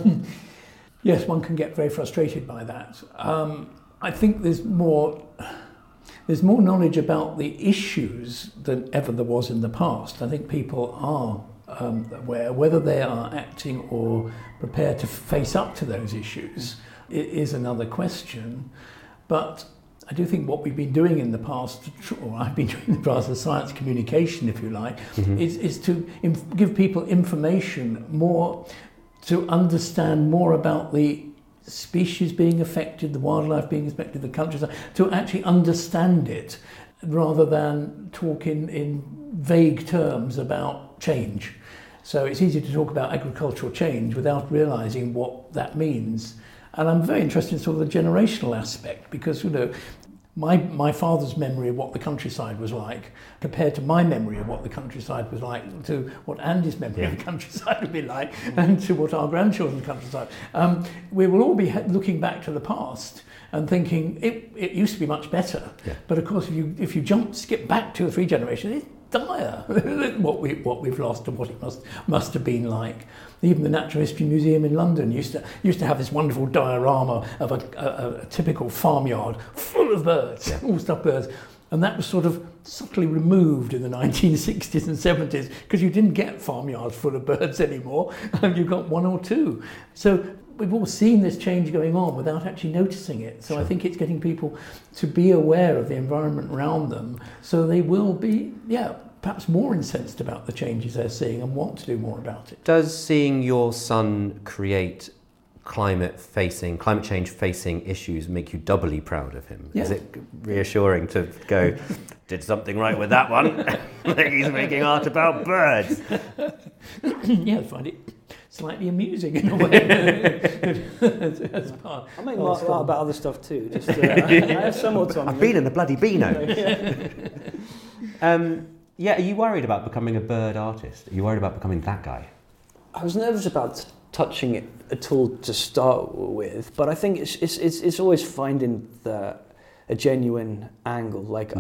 Yes, one can get very frustrated by that. I think there's more knowledge about the issues than ever there was in the past. I think people are aware, whether they are acting or prepared to face up to those issues. It is another question, but I do think what we've been doing in the past, or I've been doing in the past, the science communication, if you like, is to give people information more, to understand more about the species being affected, the wildlife being affected, the countryside, to actually understand it, rather than talk in vague terms about change. So it's easy to talk about agricultural change without realising what that means. And I'm very interested in sort of the generational aspect, because, my father's memory of what the countryside was like compared to my memory of what the countryside was like, to what Andy's memory of the countryside would be like, and to what our grandchildren's countryside. We will all be looking back to the past and thinking it used to be much better. Yeah. But of course, if you skip back 2 or 3 generations, it's dire what we've lost and what it must have been like. Even the Natural History Museum in London used to have this wonderful diorama of a typical farmyard full of birds, all stuffed birds, and that was sort of subtly removed in the 1960s and 70s because you didn't get farmyards full of birds anymore. You got 1 or 2. So we've all seen this change going on without actually noticing it. So sure. I think it's getting people to be aware of the environment around them, so they will be, perhaps more incensed about the changes they're seeing and want to do more about it. Does seeing your son create climate change facing issues make you doubly proud of him? Yeah. Is it reassuring to go, did something right with that one? He's making art about birds. I find it slightly amusing in a way. I make art about other stuff too. Just I have some autonomy. I've been in the bloody Beano. Are you worried about becoming a bird artist? Are you worried about becoming that guy? I was nervous about touching it at all to start with, but I think it's always finding a genuine angle. Like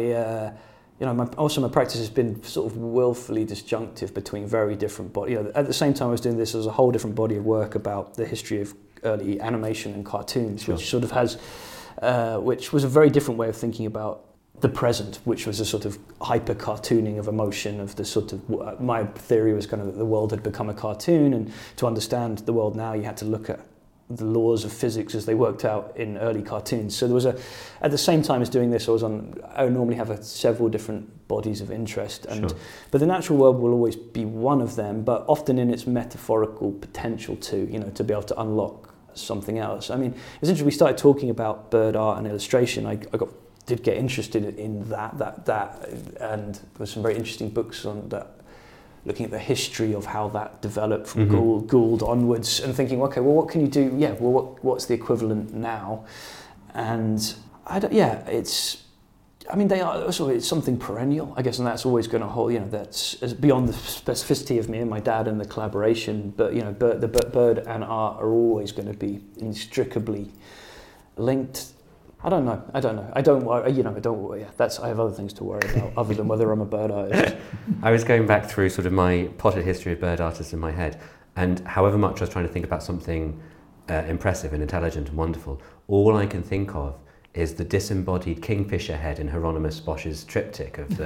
my practice has been sort of willfully disjunctive between very different bodies. At the same time I was doing this, there was a whole different body of work about the history of early animation and cartoons, sure. which sort of has, which was a very different way of thinking about the present, which was a sort of hyper cartooning of emotion of the sort of, my theory was kind of that the world had become a cartoon, and to understand the world now you had to look at the laws of physics as they worked out in early cartoons. So there was at the same time as doing this, I normally have several different bodies of interest, and sure. But the natural world will always be one of them, but often in its metaphorical potential too, to be able to unlock something else. I mean, it was interesting, we started talking about bird art and illustration. I did get interested in that, and there were some very interesting books on that, looking at the history of how that developed from Gould onwards, and thinking, okay, well, what can you do? Yeah, well, what's the equivalent now? And it's something perennial, I guess, and that's always going to hold. That's beyond the specificity of me and my dad and the collaboration. But the bird and art are always going to be inextricably linked. I don't know. I don't worry. I don't worry. I have other things to worry about other than whether I'm a bird artist. I was going back through sort of my potted history of bird artists in my head, and however much I was trying to think about something impressive and intelligent and wonderful, all I can think of is the disembodied kingfisher head in Hieronymus Bosch's triptych of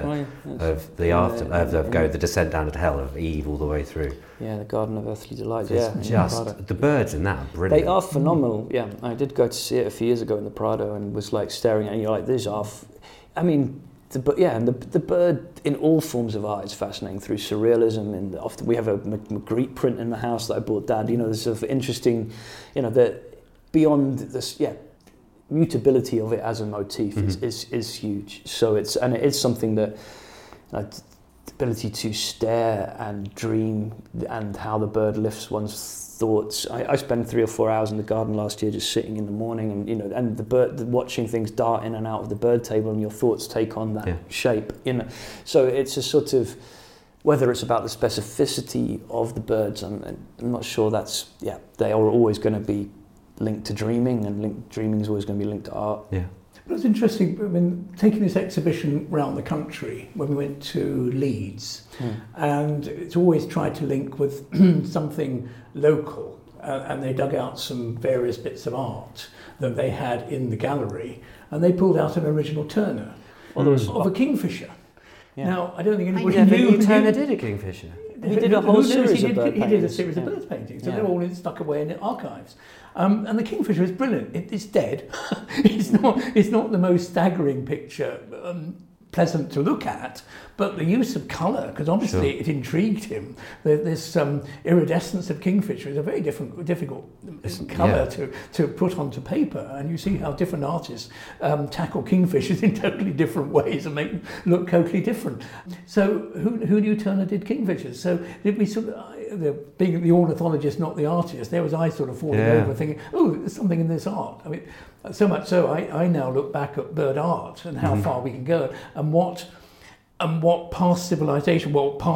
the descent down to hell of Eve all the way through. Yeah, the Garden of Earthly Delight. The birds in that are brilliant. They are phenomenal. Yeah, I did go to see it a few years ago in the Prado and was like staring at it, and you're like, these are. The bird in all forms of art is fascinating, through surrealism, and often we have a Magritte print in the house that I bought Dad. There's sort of interesting, that beyond this, mutability of it as a motif is huge. So it is something that the ability to stare and dream, and how the bird lifts one's thoughts. I spent 3 or 4 hours in the garden last year just sitting in the morning, and and the bird, watching things dart in and out of the bird table, and your thoughts take on that shape. So it's a sort of, whether it's about the specificity of the birds, I'm not sure. They are always going to be linked to dreaming, and dreaming is always going to be linked to art. Yeah. But it's interesting, taking this exhibition around the country, when we went to Leeds, and it's always tried to link with something local, and they dug out some various bits of art that they had in the gallery, and they pulled out an original Turner of a kingfisher. Yeah. Now, I don't think anybody knew Turner did a kingfisher. He did a whole series of bird paintings. He did a series of bird paintings, so they're all stuck away in the archives. And the kingfisher is brilliant. It's dead. It's not the most staggering picture, pleasant to look at, but the use of colour, because obviously it intrigued him. This iridescence of kingfisher is a very difficult colour to put onto paper, and you see how different artists tackle kingfishers in totally different ways and make them look totally different. So who knew Turner did kingfishers? So did we sort of, being the ornithologist, not the artist, there was I sort of falling over thinking, oh, there's something in this art. I mean, so much so I now look back at bird art and how far we can go, and what past civilization,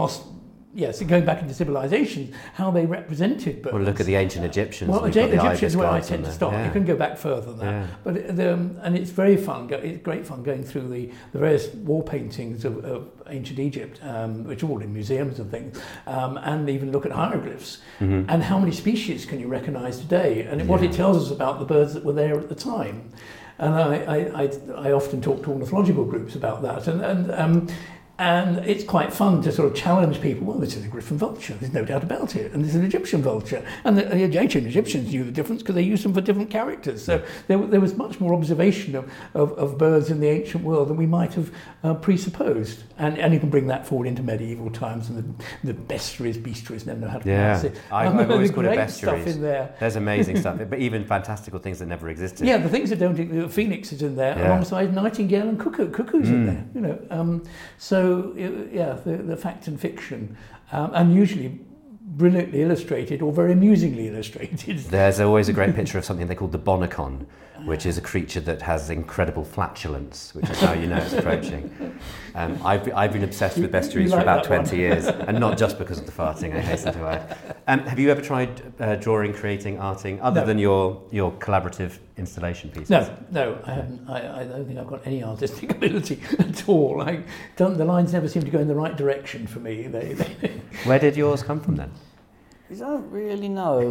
going back into civilization, how they represented birds. Well, look at the ancient Egyptians. Well, Egyptians is where I tend to start. You can go back further than that. Yeah. But and it's very fun. It's great fun going through the various wall paintings of ancient Egypt, which are all in museums and things, and even look at hieroglyphs. And how many species can you recognise today? And what it tells us about the birds that were there at the time. And I often talk to ornithological groups about that. And And it's quite fun to sort of challenge people. Well, this is a griffon vulture, there's no doubt about it. And this is an Egyptian vulture. And the ancient Egyptians knew the difference because they used them for different characters. So there was much more observation of birds in the ancient world than we might have presupposed. And you can bring that forward into medieval times, and the bestiaries, never know how to pronounce it. I've always called it bestiaries. Stuff in there. There's amazing stuff, but even fantastical things that never existed. Yeah, the things that don't, the phoenix is in there, alongside nightingale and cuckoo's in there, you know. So, yeah, the fact and fiction, and usually brilliantly illustrated or very amusingly illustrated. There's always a great picture of something they call the bonacon, which is a creature that has incredible flatulence, which is how you know it's approaching. I've been obsessed with bestiaries for about 20 years, and not just because of the farting, I hasten to add. Have you ever tried drawing, creating, arting, other than your collaborative installation pieces? No, I haven't. I don't think I've got any artistic ability at all. The lines never seem to go in the right direction for me. Where did yours come from then? I don't really know.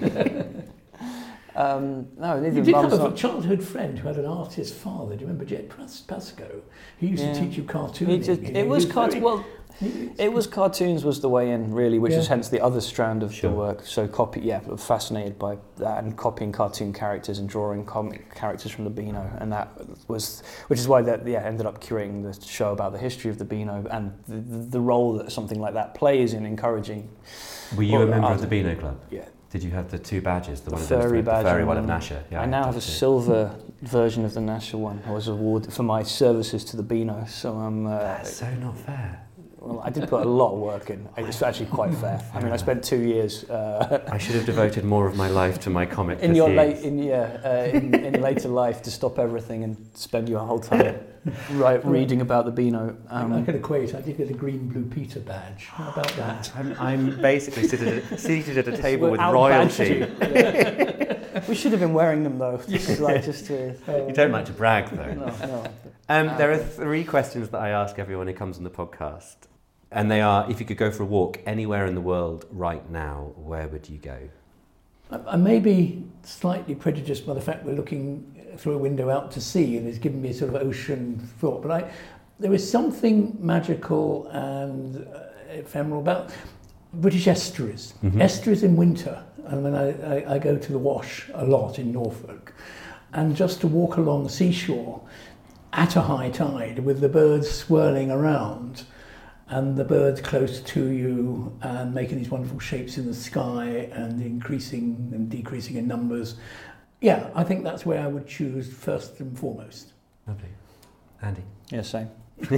No, neither. You did have a childhood friend who had an artist father. Do you remember Jet Pascoe? He used to teach you cartooning. It was cartoons was the way in, really, which is hence the other strand of the work. So fascinated by that and copying cartoon characters and drawing comic characters from the Beano, and that was, which is why ended up curating the show about the history of the Beano and the role that something like that plays in encouraging. Were you a member of the Beano Club? Yeah. Did you have the two badges? The fairy badge, the fairy one of Nasher. Yeah, I now have a silver version of the Nasher one. I was awarded for my services to the Beano. So that's so not fair. Well, I did put a lot of work in. It's actually quite fair. I mean, I spent 2 years. I should have devoted more of my life to my comic. In later life, to stop everything and spend your whole time reading about the Beano. I can equate. I did get a green Blue Peter badge. How about that? I'm basically seated at a table with royalty. We should have been wearing them though. You don't like to brag though. No. There are 3 questions that I ask everyone who comes on the podcast. And they are, if you could go for a walk anywhere in the world right now, where would you go? I may be slightly prejudiced by the fact we're looking through a window out to sea, and it's given me a sort of ocean thought. But there is something magical and ephemeral about British estuaries. Mm-hmm. Estuaries in winter. I mean, I go to the Wash a lot in Norfolk, and just to walk along the seashore at a high tide with the birds swirling around, and the birds close to you and making these wonderful shapes in the sky and increasing and decreasing in numbers. Yeah, I think that's where I would choose first and foremost. Lovely. Andy? Yeah, same.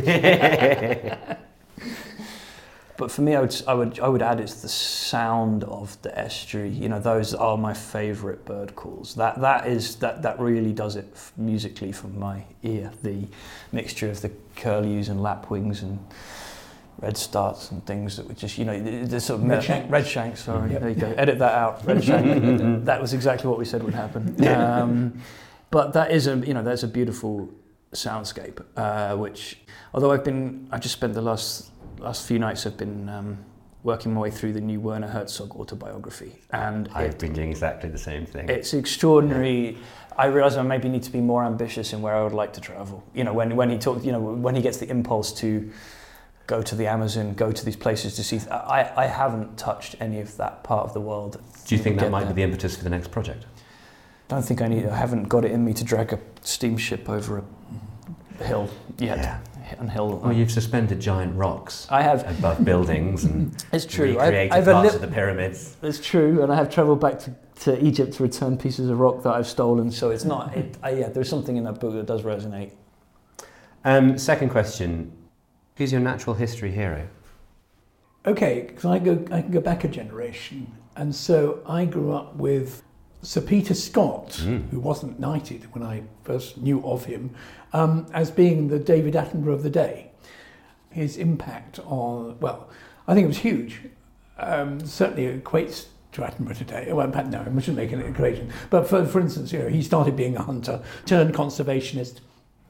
But for me, I would add it's the sound of the estuary. You know, those are my favourite bird calls. That really does it musically for my ear. The mixture of the curlews and lapwings and redstarts and things that were just, you know, the sort of redshanks. Sorry, there you go. Edit that out. Redshank. That was exactly what we said would happen. But that's a beautiful soundscape. Which, although I've just spent the last few nights I've been working my way through the new Werner Herzog autobiography, and I've been doing exactly the same thing. It's extraordinary. I realise I maybe need to be more ambitious in where I would like to travel. You know, when he talks, you know, when he gets the impulse to go to the Amazon, go to these places to see. I haven't touched any of that part of the world. Do you think that might be the impetus for the next project? I don't think I haven't got it in me to drag a steamship over a hill yet. Yeah. Hill. Well, you've suspended giant rocks. I have above buildings and it's true. recreated parts of the pyramids. It's true, and I have travelled back to Egypt to return pieces of rock that I've stolen. So it's not. There's something in that book that does resonate. Second question: who's your natural history hero? Okay, because I can go back a generation, and so I grew up with Sir Peter Scott, who wasn't knighted when I first knew of him, as being the David Attenborough of the day. His impact on, I think it was huge. Certainly equates to Attenborough today. Well, no, I shouldn't make an equation. But for instance, you know, he started being a hunter, turned conservationist,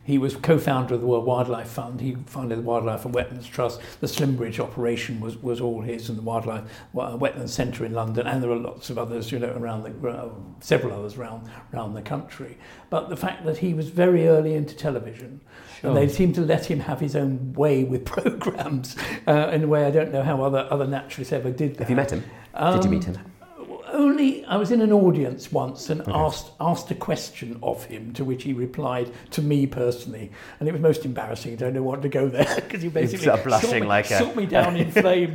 He was co-founder of the World Wildlife Fund. He founded the Wildlife and Wetlands Trust. The Slimbridge operation was all his, and the Wildlife Wetlands Centre in London, and there are lots of others, around several others around the country. But the fact that he was very early into television, and they seemed to let him have his own way with programmes in a way I don't know how other naturalists ever did that. Have you met him? Did you meet him? Only I was in an audience once and asked a question of him, to which he replied to me personally, and it was most embarrassing. I don't want to go there because he basically shot me down in flames.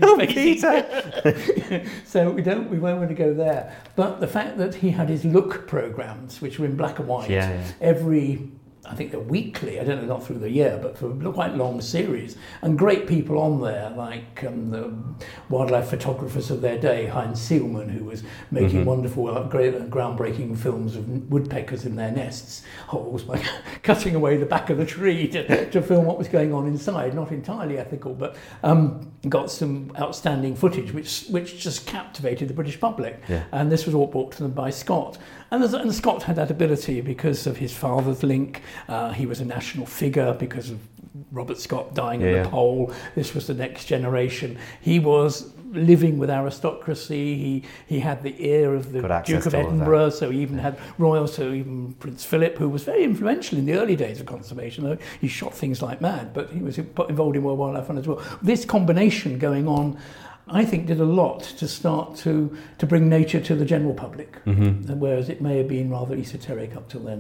So we won't want to go there. But the fact that he had his look programs, which were in black and white, every, I think they're weekly, I don't know, not through the year, but for quite long series, and great people on there, like the wildlife photographers of their day, Heinz Sielmann, who was making wonderful, great, groundbreaking films of woodpeckers in their nests, holes, by cutting away the back of the tree to film what was going on inside. Not entirely ethical, but got some outstanding footage, which just captivated the British public. Yeah. And this was all brought to them by Scott. And Scott had that ability because of his father's link. He was a national figure because of Robert Scott dying in the pole. This was the next generation. He was living with aristocracy. He had the ear of the Duke of Edinburgh, so he even had royal, so even Prince Philip, who was very influential in the early days of conservation, though he shot things like mad, but he was involved in World Wildlife Fund as well. This combination going on, I think, did a lot to start to bring nature to the general public, whereas it may have been rather esoteric up till then.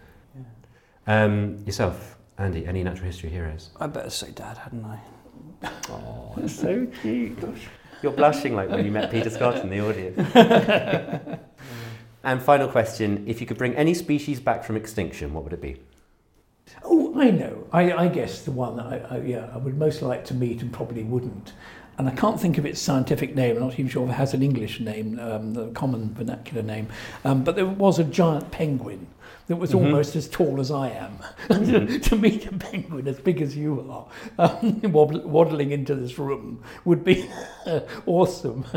Yourself, Andy, any natural history heroes? I better say Dad, hadn't I? Oh, that's so cute. Gosh. You're blushing like when you met Peter Scott in the audience. And final question, if you could bring any species back from extinction, what would it be? Oh, I know. I guess the one that I would most like to meet and probably wouldn't. And I can't think of its scientific name. I'm not even sure if it has an English name, the common vernacular name. But there was a giant penguin that was almost as tall as I am. To meet a penguin as big as you are, waddling into this room, would be awesome,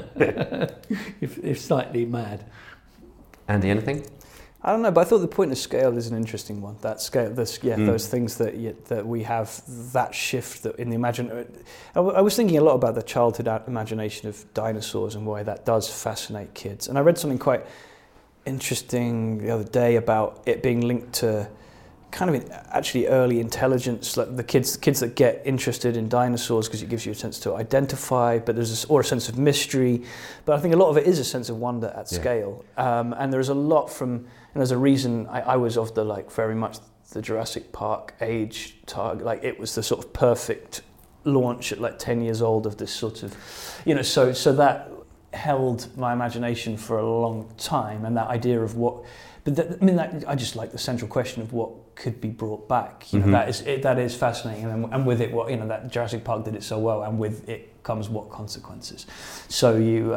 if slightly mad. Andy, anything? I don't know, but I thought the point of scale is an interesting one. That scale, those things that we have, that shift that in the I was thinking a lot about the childhood imagination of dinosaurs and why that does fascinate kids. And I read something quite interesting the other day about it being linked to kind of actually early intelligence, like the kids that get interested in dinosaurs because it gives you a sense to identify, but there's a sense of mystery. But I think a lot of it is a sense of wonder at scale, and there's a lot from. And there's a reason I was of the very much the Jurassic Park age target. Like it was the sort of perfect launch at 10 years old of this sort of, so that held my imagination for a long time, and that idea of what. But I just like the central question of what could be brought back. That is fascinating, and with it, that Jurassic Park did it so well, and with it comes what consequences. So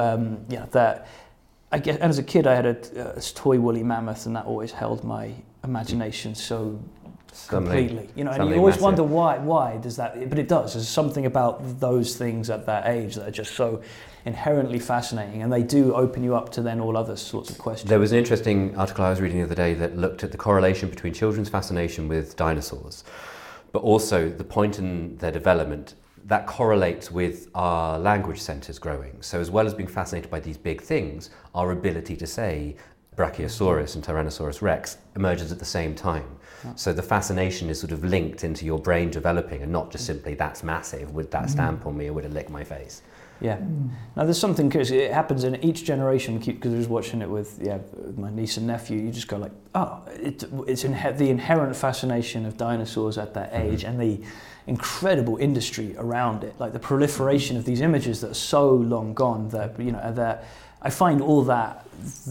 that. I guess, and as a kid, I had a toy woolly mammoth, and that always held my imagination so completely. And you always wonder why does that? But it does. There's something about those things at that age that are just so inherently fascinating, and they do open you up to then all other sorts of questions. There was an interesting article I was reading the other day that looked at the correlation between children's fascination with dinosaurs, but also the point in their development that correlates with our language centres growing. So as well as being fascinated by these big things, our ability to say Brachiosaurus and Tyrannosaurus rex emerges at the same time. Yeah. So the fascination is sort of linked into your brain developing, and not just simply that's massive, would that stamp on me or would it lick my face? Yeah. Now there's something curious. It happens in each generation, because I was watching it with my niece and nephew. You just go like, it's the inherent fascination of dinosaurs at that age, and the incredible industry around it, like the proliferation of these images that are so long gone that that I find all that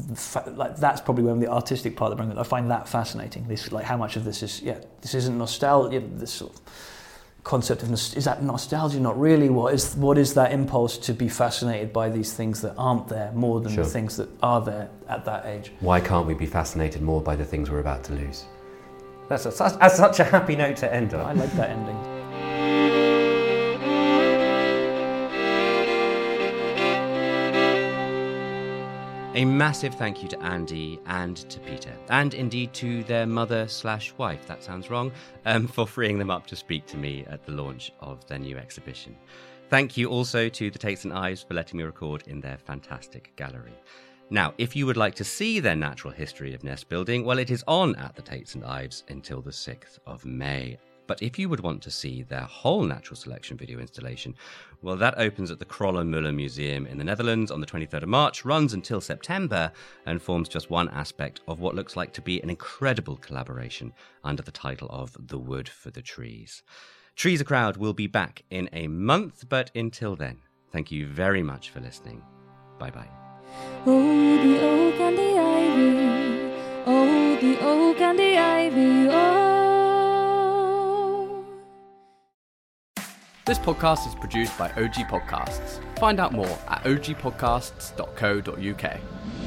that's probably when the artistic part of the brain. I find that fascinating. This how much of this is this isn't nostalgia. This sort of concept of is that nostalgia? Not really. What is that impulse to be fascinated by these things that aren't there more than the things that are there at that age? Why can't we be fascinated more by the things we're about to lose? That's such a happy note to end on. I like that ending. A massive thank you to Andy and to Peter, and indeed to their mother/wife, that sounds wrong, for freeing them up to speak to me at the launch of their new exhibition. Thank you also to the Tate St Ives for letting me record in their fantastic gallery. Now, if you would like to see their natural history of nest building, well, it is on at the Tate St Ives until the 6th of May. But if you would want to see their whole natural selection video installation, well, that opens at the Kröller-Müller Museum in the Netherlands on the 23rd of March, runs until September, and forms just one aspect of what looks like to be an incredible collaboration under the title of The Wood for the Trees. Trees A Crowd will be back in a month, but until then, thank you very much for listening. Bye-bye. Oh, the oak and the ivy. Oh, the oak and the ivy. Oh. This podcast is produced by OG Podcasts. Find out more at ogpodcasts.co.uk.